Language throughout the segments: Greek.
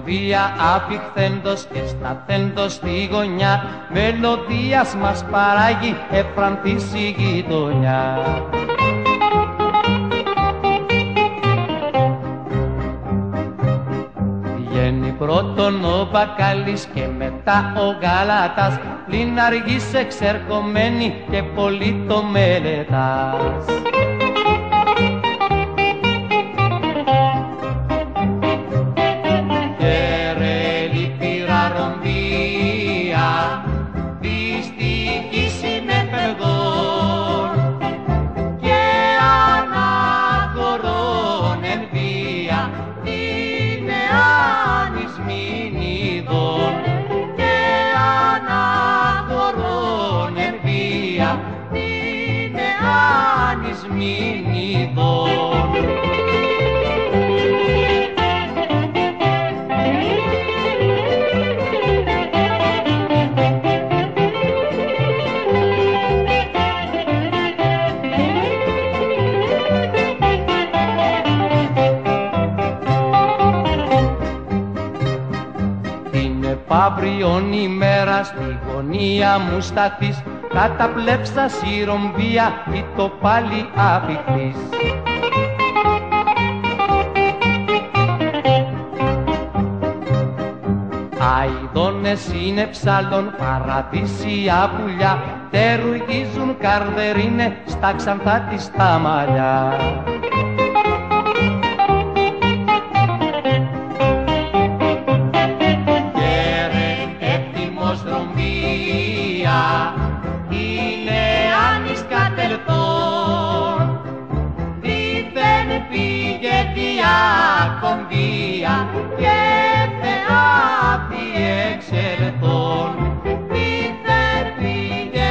βία απηχθέντος και σταθέντος στη γωνιά, μελωδίας μας παράγει εφραντής η γειτονιά. Βγαίνει πρώτον ο Μπακάλης και μετά ο Γαλάτας, πλην αργής εξερχομένη και πολύ το μελετάς. Αύριον ημέρα στη γωνία μου σταθείς, καταπλέψας η ρομβία ή το πάλι απηχθείς. Αηδόνες είναι ψάλλον, παραδείσια πουλιά, τερουργίζουν καρδερίνε στα ξανθά της τα μαλλιά. Είναι άνης κατελθόν, δίθεν πήγε διακομβία και θεάπη εξελθόν. Δίθεν πήγε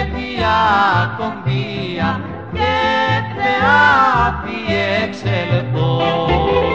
διακομβία και θεάπη εξελθόν.